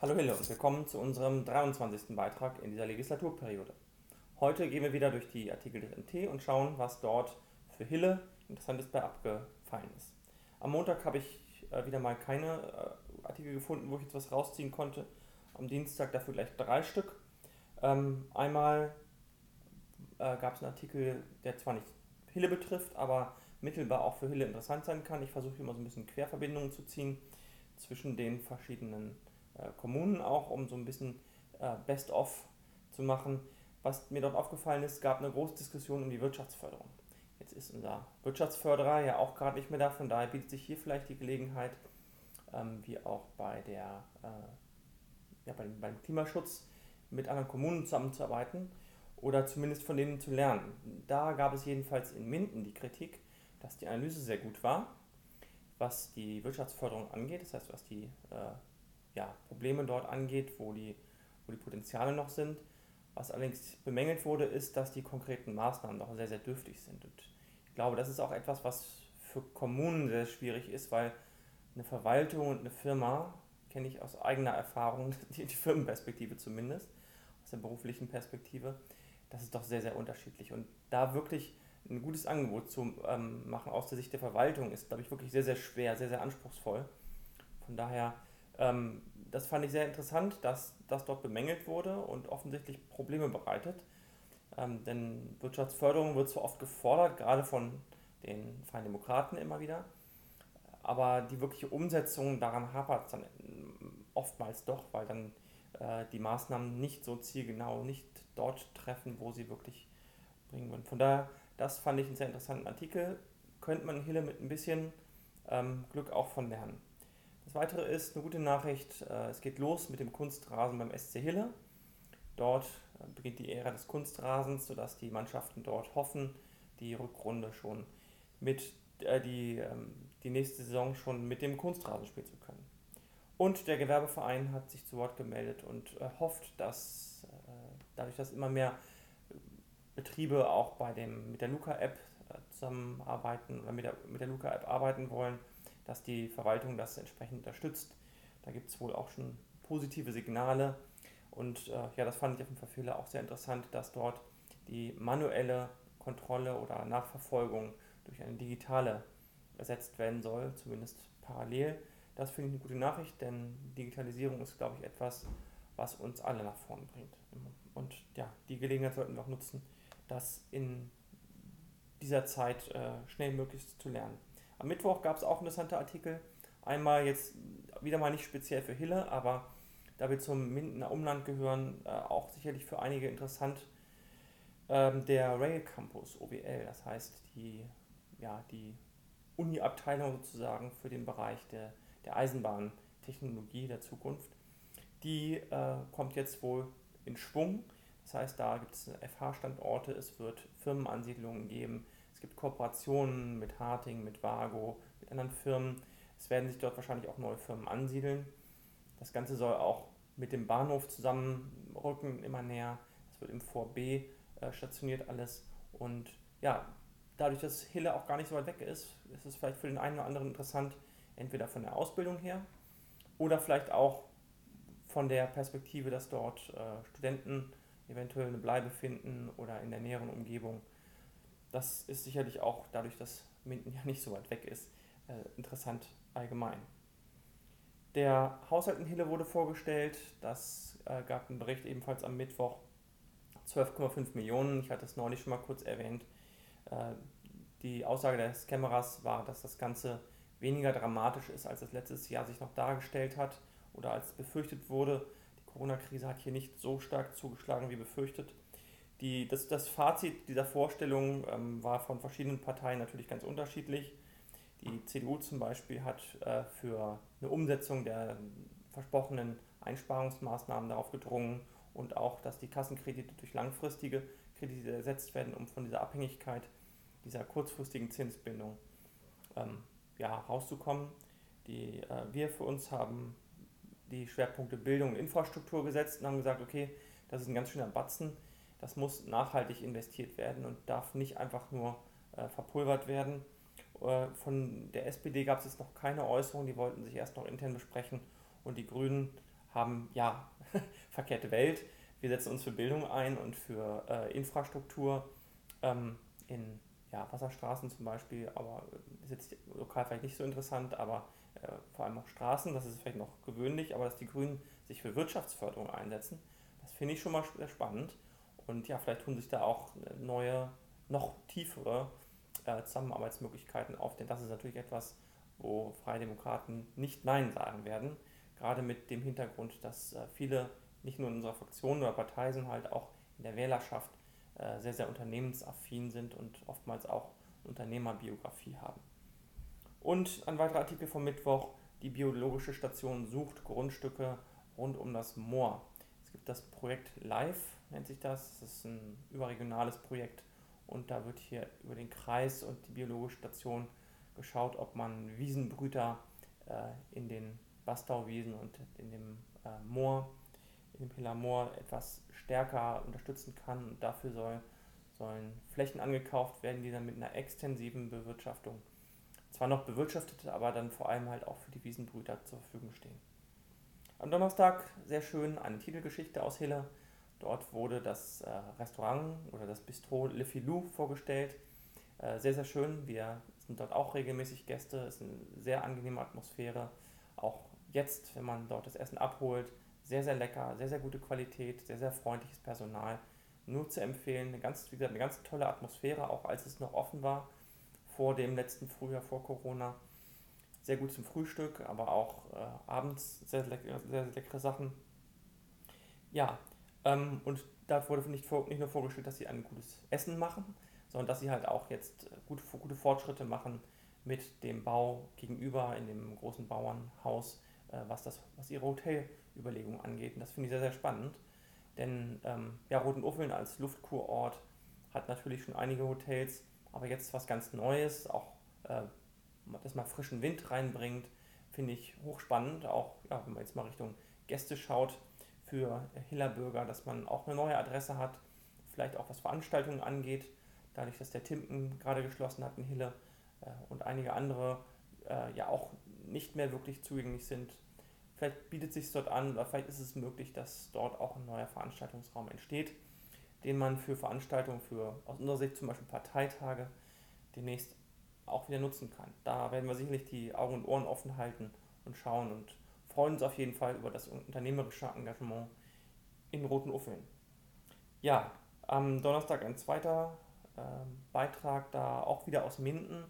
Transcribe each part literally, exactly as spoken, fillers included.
Hallo Hille und willkommen zu unserem dreiundzwanzigsten Beitrag in dieser Legislaturperiode. Heute gehen wir wieder durch die Artikel des M T und schauen, was dort für Hille Interessantes bei abgefallen ist. Am Montag habe ich äh, wieder mal keine äh, Artikel gefunden, wo ich jetzt was rausziehen konnte. Am Dienstag dafür gleich drei Stück. Ähm, einmal äh, gab es einen Artikel, der zwar nicht Hille betrifft, aber mittelbar auch für Hille interessant sein kann. Ich versuche immer so ein bisschen Querverbindungen zu ziehen zwischen den verschiedenen äh, Kommunen auch, um so ein bisschen äh, Best-of zu machen. Was mir dort aufgefallen ist, gab eine große Diskussion um die Wirtschaftsförderung. Jetzt ist unser Wirtschaftsförderer ja auch gerade nicht mehr da, von daher bietet sich hier vielleicht die Gelegenheit, ähm, wie auch bei, der, äh, ja, beim, beim Klimaschutz, mit anderen Kommunen zusammenzuarbeiten oder zumindest von denen zu lernen. Da gab es jedenfalls in Minden die Kritik, dass die Analyse sehr gut war, was die Wirtschaftsförderung angeht, das heißt, was die äh, ja, Probleme dort angeht, wo die, wo die Potenziale noch sind. Was allerdings bemängelt wurde, ist, dass die konkreten Maßnahmen noch sehr, sehr dürftig sind. Und ich glaube, das ist auch etwas, was für Kommunen sehr schwierig ist, weil eine Verwaltung und eine Firma, kenne ich aus eigener Erfahrung, die, die Firmenperspektive zumindest, aus der beruflichen Perspektive, das ist doch sehr, sehr unterschiedlich. Und da wirklich ein gutes Angebot zu ähm, machen aus der Sicht der Verwaltung ist, glaube ich, wirklich sehr, sehr schwer, sehr, sehr anspruchsvoll. Von daher, ähm, das fand ich sehr interessant, dass das dort bemängelt wurde und offensichtlich Probleme bereitet. Ähm, denn Wirtschaftsförderung wird zwar oft gefordert, gerade von den Freien Demokraten immer wieder, aber die wirkliche Umsetzung, daran hapert es dann oftmals doch, weil dann äh, die Maßnahmen nicht so zielgenau, nicht dort treffen, wo sie wirklich bringen würden. Von daher, das fand ich einen sehr interessanten Artikel. Könnte man Hille mit ein bisschen ähm, Glück auch von lernen. Das weitere ist eine gute Nachricht, äh, es geht los mit dem Kunstrasen beim S C Hille. Dort äh, beginnt die Ära des Kunstrasens, sodass die Mannschaften dort hoffen, die Rückrunde schon mit, äh, die, ähm, die nächste Saison schon mit dem Kunstrasen spielen zu können. Und der Gewerbeverein hat sich zu Wort gemeldet und äh, hofft, dass äh, dadurch, dass immer mehr Betriebe auch bei dem, mit der Luca-App äh, zusammenarbeiten oder mit der, mit der Luca-App arbeiten wollen, dass die Verwaltung das entsprechend unterstützt. Da gibt es wohl auch schon positive Signale. Und äh, ja, das fand ich auf dem Verfehler auch sehr interessant, dass dort die manuelle Kontrolle oder Nachverfolgung durch eine digitale ersetzt werden soll, zumindest parallel. Das finde ich eine gute Nachricht, denn Digitalisierung ist, glaube ich, etwas, was uns alle nach vorn bringt. Und ja, die Gelegenheit sollten wir auch nutzen, das in dieser Zeit äh, schnell möglichst zu lernen. Am Mittwoch gab es auch interessante Artikel. Einmal jetzt wieder mal nicht speziell für Hille, aber da wir zum Mindener Umland gehören, äh, auch sicherlich für einige interessant, ähm, der Rail Campus O W L, das heißt die, ja, die Uni-Abteilung sozusagen für den Bereich der, der Eisenbahntechnologie der Zukunft. Die äh, kommt jetzt wohl in Schwung. Das heißt, da gibt es F H-Standorte, es wird Firmenansiedlungen geben, es gibt Kooperationen mit Harting, mit Vago, mit anderen Firmen. Es werden sich dort wahrscheinlich auch neue Firmen ansiedeln. Das Ganze soll auch mit dem Bahnhof zusammenrücken, immer näher. Es wird im Vor B äh, stationiert alles. Und ja, dadurch, dass Hille auch gar nicht so weit weg ist, ist es vielleicht für den einen oder anderen interessant, entweder von der Ausbildung her oder vielleicht auch von der Perspektive, dass dort äh, Studenten eventuell eine Bleibe finden oder in der näheren Umgebung. Das ist sicherlich auch dadurch, dass Minden ja nicht so weit weg ist, äh, interessant allgemein. Der Haushalt in Hille wurde vorgestellt, das äh, gab einen Bericht ebenfalls am Mittwoch, zwölf Komma fünf Millionen, ich hatte es neulich schon mal kurz erwähnt. Äh, die Aussage des Kämmerers war, dass das Ganze weniger dramatisch ist, als es letztes Jahr sich noch dargestellt hat oder als befürchtet wurde. Die Corona-Krise hat hier nicht so stark zugeschlagen wie befürchtet. Die, das, das Fazit dieser Vorstellung ähm, war von verschiedenen Parteien natürlich ganz unterschiedlich. Die C D U zum Beispiel hat äh, für eine Umsetzung der versprochenen Einsparungsmaßnahmen darauf gedrungen und auch, dass die Kassenkredite durch langfristige Kredite ersetzt werden, um von dieser Abhängigkeit, dieser kurzfristigen Zinsbindung ähm, ja, rauszukommen. Die, äh, wir für uns haben die Schwerpunkte Bildung und Infrastruktur gesetzt und haben gesagt, okay, das ist ein ganz schöner Batzen, das muss nachhaltig investiert werden und darf nicht einfach nur äh, verpulvert werden. Äh, von der S P D gab es jetzt noch keine Äußerung, die wollten sich erst noch intern besprechen und die Grünen haben, ja, verkehrte Welt. Wir setzen uns für Bildung ein und für äh, Infrastruktur ähm, in ja, Wasserstraßen zum Beispiel, aber ist jetzt lokal vielleicht nicht so interessant, aber äh, vor allem auch Straßen, das ist vielleicht noch gewöhnlich, aber dass die Grünen sich für Wirtschaftsförderung einsetzen, das finde ich schon mal sehr spannend. Und ja, vielleicht tun sich da auch neue, noch tiefere äh, Zusammenarbeitsmöglichkeiten auf, denn das ist natürlich etwas, wo Freie Demokraten nicht Nein sagen werden, gerade mit dem Hintergrund, dass äh, viele, nicht nur in unserer Fraktion oder Partei, sondern halt auch in der Wählerschaft äh, sehr, sehr unternehmensaffin sind und oftmals auch Unternehmerbiografie haben. Und ein weiterer Artikel vom Mittwoch: Die biologische Station sucht Grundstücke rund um das Moor. Es gibt das Projekt LIFE, nennt sich das. Das ist ein überregionales Projekt und da wird hier über den Kreis und die biologische Station geschaut, ob man Wiesenbrüter äh, in den Bastauwiesen und in dem äh, Moor, in dem Piller Moor etwas stärker unterstützen kann. Und dafür soll, sollen Flächen angekauft werden, die dann mit einer extensiven Bewirtschaftung zwar noch bewirtschaftet, aber dann vor allem halt auch für die Wiesenbrüter zur Verfügung stehen. Am Donnerstag sehr schön eine Titelgeschichte aus Hille. Dort wurde das äh, Restaurant oder das Bistro Le Filou vorgestellt. Äh, sehr, sehr schön. Wir sind dort auch regelmäßig Gäste. Es ist eine sehr angenehme Atmosphäre. Auch jetzt, wenn man dort das Essen abholt, sehr, sehr lecker, sehr, sehr gute Qualität, sehr, sehr freundliches Personal. Nur zu empfehlen. Eine ganz, wie gesagt, eine ganz tolle Atmosphäre, auch als es noch offen war vor dem letzten Frühjahr, vor Corona. Sehr gut zum Frühstück, aber auch äh, abends sehr, leck sehr, sehr leckere Sachen. Ja, ähm, und da wurde nicht, vor, nicht nur vorgestellt, dass sie ein gutes Essen machen, sondern dass sie halt auch jetzt gute, gute Fortschritte machen mit dem Bau gegenüber in dem großen Bauernhaus, äh, was, das, was ihre Hotelüberlegungen angeht. Und das finde ich sehr, sehr spannend, denn ähm, ja, Rothenuffeln als Luftkurort hat natürlich schon einige Hotels, aber jetzt was ganz Neues, auch äh, das mal frischen Wind reinbringt, finde ich hochspannend, auch ja, wenn man jetzt mal Richtung Gäste schaut, für Hiller Bürger, dass man auch eine neue Adresse hat, vielleicht auch was Veranstaltungen angeht, dadurch, dass der Timpen gerade geschlossen hat in Hille äh, und einige andere äh, ja auch nicht mehr wirklich zugänglich sind. Vielleicht bietet es sich dort an oder vielleicht ist es möglich, dass dort auch ein neuer Veranstaltungsraum entsteht, den man für Veranstaltungen, für aus unserer Sicht zum Beispiel Parteitage, demnächst auch wieder nutzen kann. Da werden wir sicherlich die Augen und Ohren offen halten und schauen und freuen uns auf jeden Fall über das unternehmerische Engagement in Rothenuffeln. Ja, am Donnerstag ein zweiter äh, Beitrag, da auch wieder aus Minden,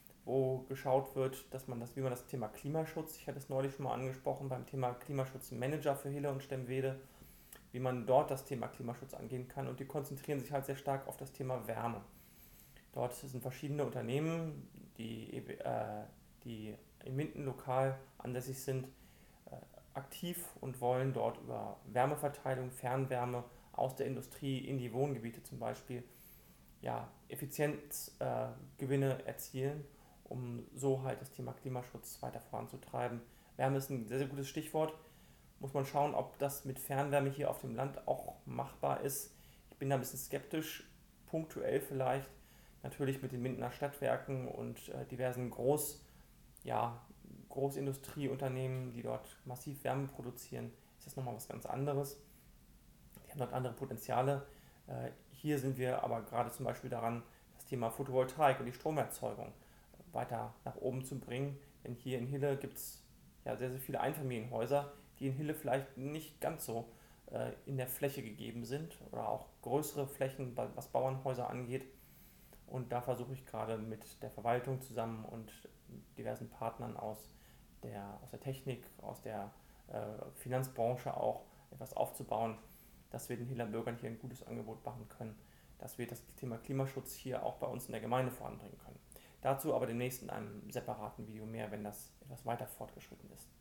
wo geschaut wird, dass man das, wie man das Thema Klimaschutz, ich hatte es neulich schon mal angesprochen, beim Thema Klimaschutzmanager für Hille und Stemwede, wie man dort das Thema Klimaschutz angehen kann, und die konzentrieren sich halt sehr stark auf das Thema Wärme. Dort sind verschiedene Unternehmen, die, äh, die in Minden lokal ansässig sind, äh, aktiv und wollen dort über Wärmeverteilung, Fernwärme aus der Industrie in die Wohngebiete zum Beispiel ja, Effizienzgewinne äh, erzielen, um so halt das Thema Klimaschutz weiter voranzutreiben. Wärme ist ein sehr, sehr gutes Stichwort. Muss man schauen, ob das mit Fernwärme hier auf dem Land auch machbar ist. Ich bin da ein bisschen skeptisch, punktuell vielleicht. Natürlich mit den Mindener Stadtwerken und äh, diversen Groß, ja, Großindustrieunternehmen, die dort massiv Wärme produzieren, ist das nochmal was ganz anderes. Die haben dort andere Potenziale. Äh, hier sind wir aber gerade zum Beispiel daran, das Thema Photovoltaik und die Stromerzeugung weiter nach oben zu bringen. Denn hier in Hille gibt es ja sehr, sehr viele Einfamilienhäuser, die in Hille vielleicht nicht ganz so äh, in der Fläche gegeben sind oder auch größere Flächen, was Bauernhäuser angeht. Und da versuche ich gerade mit der Verwaltung zusammen und diversen Partnern aus der, aus der Technik, aus der äh, Finanzbranche auch etwas aufzubauen, dass wir den Hiller Bürgern hier ein gutes Angebot machen können, dass wir das Thema Klimaschutz hier auch bei uns in der Gemeinde voranbringen können. Dazu aber demnächst in einem separaten Video mehr, wenn das etwas weiter fortgeschritten ist.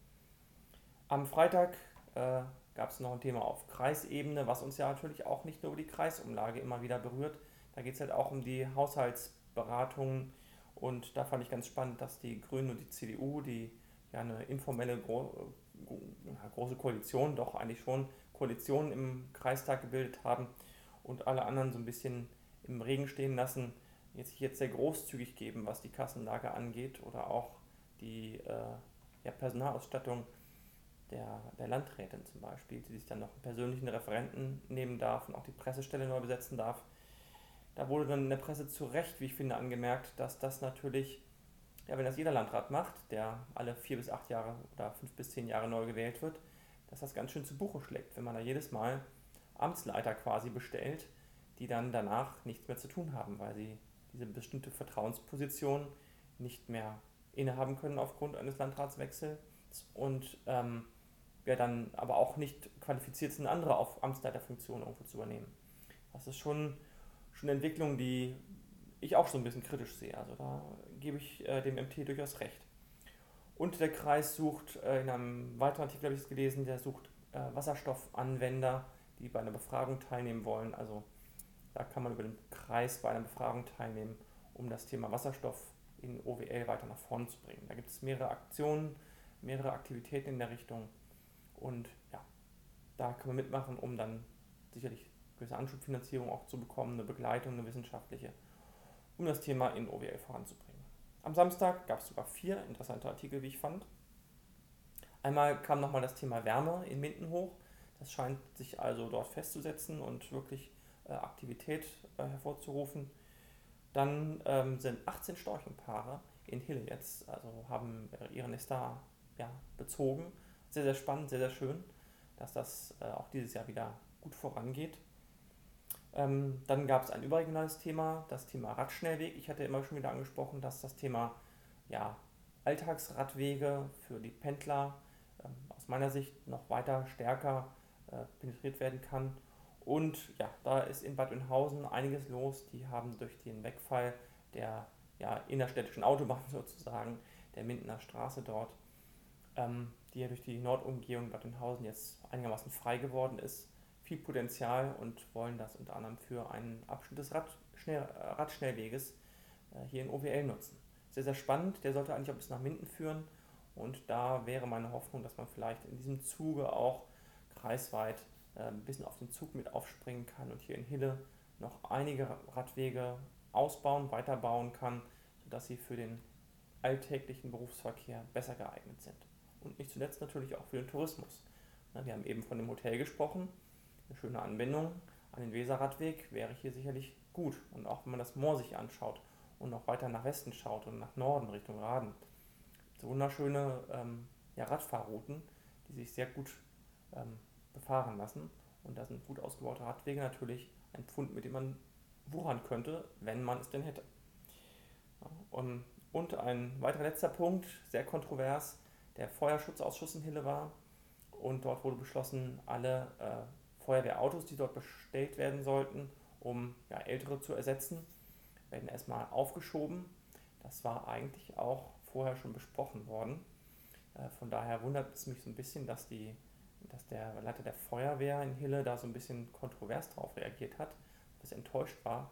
Am Freitag äh, gab es noch ein Thema auf Kreisebene, was uns ja natürlich auch nicht nur über die Kreisumlage immer wieder berührt. Da geht es halt auch um die Haushaltsberatungen, und da fand ich ganz spannend, dass die Grünen und die C D U, die ja eine informelle gro ja, große Koalition, doch eigentlich schon Koalition im Kreistag gebildet haben und alle anderen so ein bisschen im Regen stehen lassen, jetzt sich jetzt sehr großzügig geben, was die Kassenlage angeht oder auch die äh, ja, Personalausstattung. der, der Landrätin zum Beispiel, die sich dann noch einen persönlichen Referenten nehmen darf und auch die Pressestelle neu besetzen darf. Da wurde dann in der Presse zu Recht, wie ich finde, angemerkt, dass das natürlich, ja, wenn das jeder Landrat macht, der alle vier bis acht Jahre oder fünf bis zehn Jahre neu gewählt wird, dass das ganz schön zu Buche schlägt, wenn man da jedes Mal Amtsleiter quasi bestellt, die dann danach nichts mehr zu tun haben, weil sie diese bestimmte Vertrauensposition nicht mehr innehaben können aufgrund eines Landratswechsels und ähm, ja, dann aber auch nicht qualifiziert sind, andere auf Amtsleiterfunktionen irgendwo zu übernehmen. Das ist schon, schon eine Entwicklung, die ich auch so ein bisschen kritisch sehe. Also da gebe ich äh, dem M T durchaus recht. Und der Kreis sucht, äh, in einem weiteren Artikel habe ich es gelesen, der sucht äh, Wasserstoffanwender, die bei einer Befragung teilnehmen wollen. Also da kann man über den Kreis bei einer Befragung teilnehmen, um das Thema Wasserstoff in O W L weiter nach vorne zu bringen. Da gibt es mehrere Aktionen, mehrere Aktivitäten in der Richtung und ja, da kann man mitmachen, um dann sicherlich gewisse Anschubfinanzierung auch zu bekommen, eine Begleitung, eine wissenschaftliche, um das Thema in O W L voranzubringen. Am Samstag gab es sogar vier interessante Artikel, wie ich fand. Einmal kam nochmal das Thema Wärme in Minden hoch. Das scheint sich also dort festzusetzen und wirklich äh, Aktivität äh, hervorzurufen. Dann ähm, sind achtzehn Storchenpaare in Hille jetzt, also haben äh, ihre Nester ja, bezogen. Sehr, sehr spannend, sehr, sehr schön, dass das äh, auch dieses Jahr wieder gut vorangeht. Ähm, dann gab es ein überregionales Thema, das Thema Radschnellweg. Ich hatte immer schon wieder angesprochen, dass das Thema ja, Alltagsradwege für die Pendler ähm, aus meiner Sicht noch weiter stärker äh, penetriert werden kann. Und ja, da ist in Bad Oeynhausen einiges los. Die haben durch den Wegfall der ja, innerstädtischen Autobahn sozusagen, der Mindener Straße dort, ähm, die ja durch die Nordumgehung Bad Oeynhausen jetzt einigermaßen frei geworden ist, viel Potenzial und wollen das unter anderem für einen Abschnitt des Radschnell, Radschnellweges äh, hier in O W L nutzen. Sehr, sehr spannend, der sollte eigentlich auch bis nach Minden führen und da wäre meine Hoffnung, dass man vielleicht in diesem Zuge auch kreisweit äh, ein bisschen auf den Zug mit aufspringen kann und hier in Hille noch einige Radwege ausbauen, weiterbauen kann, sodass sie für den alltäglichen Berufsverkehr besser geeignet sind. Und nicht zuletzt natürlich auch für den Tourismus. Na, wir haben eben von dem Hotel gesprochen. Eine schöne Anbindung an den Weserradweg wäre hier sicherlich gut. Und auch wenn man das Moor sich anschaut und noch weiter nach Westen schaut und nach Norden Richtung Raden. So wunderschöne ähm, ja, Radfahrrouten, die sich sehr gut ähm, befahren lassen. Und da sind gut ausgebaute Radwege natürlich ein Pfund, mit dem man wuchern könnte, wenn man es denn hätte. Ja, und, und ein weiterer letzter Punkt, sehr kontrovers, der Feuerschutzausschuss in Hille war. Und dort wurde beschlossen, alle äh, Feuerwehrautos, die dort bestellt werden sollten, um ja, ältere zu ersetzen, werden erstmal aufgeschoben. Das war eigentlich auch vorher schon besprochen worden. Äh, von daher wundert es mich so ein bisschen, dass, die, dass der Leiter der Feuerwehr in Hille da so ein bisschen kontrovers drauf reagiert hat, dass er enttäuscht war.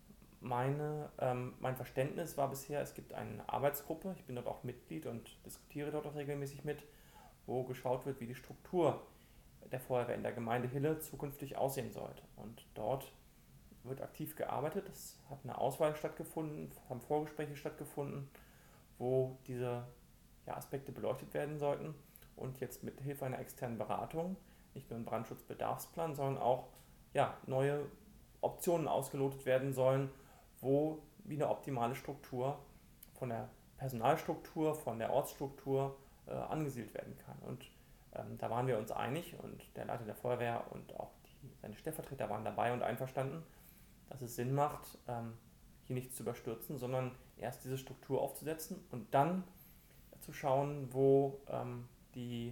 Meine, ähm, mein Verständnis war bisher, es gibt eine Arbeitsgruppe, ich bin dort auch Mitglied und diskutiere dort auch regelmäßig mit, wo geschaut wird, wie die Struktur der Feuerwehr in der Gemeinde Hille zukünftig aussehen sollte. Und dort wird aktiv gearbeitet, es hat eine Auswahl stattgefunden, haben Vorgespräche stattgefunden, wo diese ja, Aspekte beleuchtet werden sollten und jetzt mit Hilfe einer externen Beratung, nicht nur ein Brandschutzbedarfsplan, sondern auch ja, neue Optionen ausgelotet werden sollen, wo wie eine optimale Struktur von der Personalstruktur, von der Ortsstruktur äh, angesiedelt werden kann. Und ähm, da waren wir uns einig und der Leiter der Feuerwehr und auch die, seine Stellvertreter waren dabei und einverstanden, dass es Sinn macht, ähm, hier nichts zu überstürzen, sondern erst diese Struktur aufzusetzen und dann zu schauen, wo, ähm, die,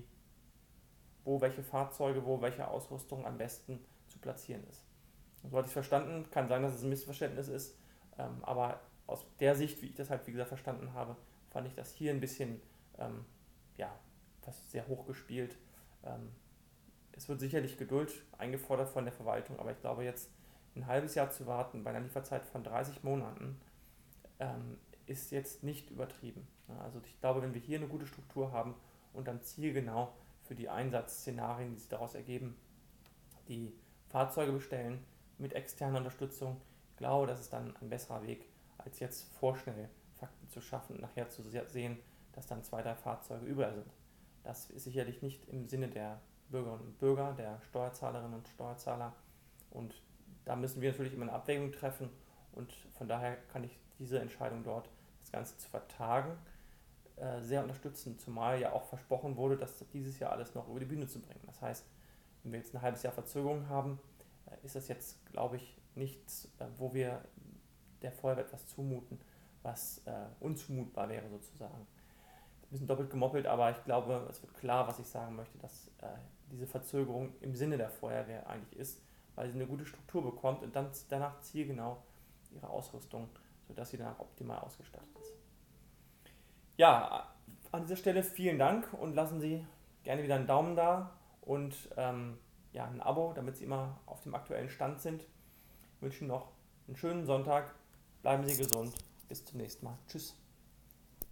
wo welche Fahrzeuge, wo welche Ausrüstung am besten zu platzieren ist. So hatte ich es verstanden, kann sein, dass es ein Missverständnis ist, ähm, aber aus der Sicht, wie ich das halt wie gesagt verstanden habe, fand ich das hier ein bisschen ähm, ja, fast sehr hoch gespielt. Ähm, es wird sicherlich Geduld eingefordert von der Verwaltung, aber ich glaube jetzt ein halbes Jahr zu warten bei einer Lieferzeit von dreißig Monaten ähm, ist jetzt nicht übertrieben. Ja, also ich glaube, wenn wir hier eine gute Struktur haben und dann zielgenau für die Einsatzszenarien, die sich daraus ergeben, die Fahrzeuge bestellen mit externer Unterstützung, ich glaube, das ist dann ein besserer Weg, als jetzt vorschnell Fakten zu schaffen und nachher zu sehen, dass dann zwei, drei Fahrzeuge über sind. Das ist sicherlich nicht im Sinne der Bürgerinnen und Bürger, der Steuerzahlerinnen und Steuerzahler. Und da müssen wir natürlich immer eine Abwägung treffen. Und von daher kann ich diese Entscheidung dort, das Ganze zu vertagen, äh, sehr unterstützen. Zumal ja auch versprochen wurde, das dieses Jahr alles noch über die Bühne zu bringen. Das heißt, wenn wir jetzt ein halbes Jahr Verzögerung haben, äh, ist das jetzt, glaube ich, nichts, äh, wo wir der Feuerwehr etwas zumuten, was äh, unzumutbar wäre sozusagen. Ein bisschen doppelt gemoppelt, aber ich glaube, es wird klar, was ich sagen möchte, dass äh, diese Verzögerung im Sinne der Feuerwehr eigentlich ist, weil sie eine gute Struktur bekommt und dann danach zielgenau ihre Ausrüstung, sodass sie danach optimal ausgestattet ist. Ja, an dieser Stelle vielen Dank und lassen Sie gerne wieder einen Daumen da und ähm, ja, ein Abo, damit Sie immer auf dem aktuellen Stand sind. Ich wünsche Ihnen noch einen schönen Sonntag, bleiben Sie gesund, bis zum nächsten Mal. Tschüss.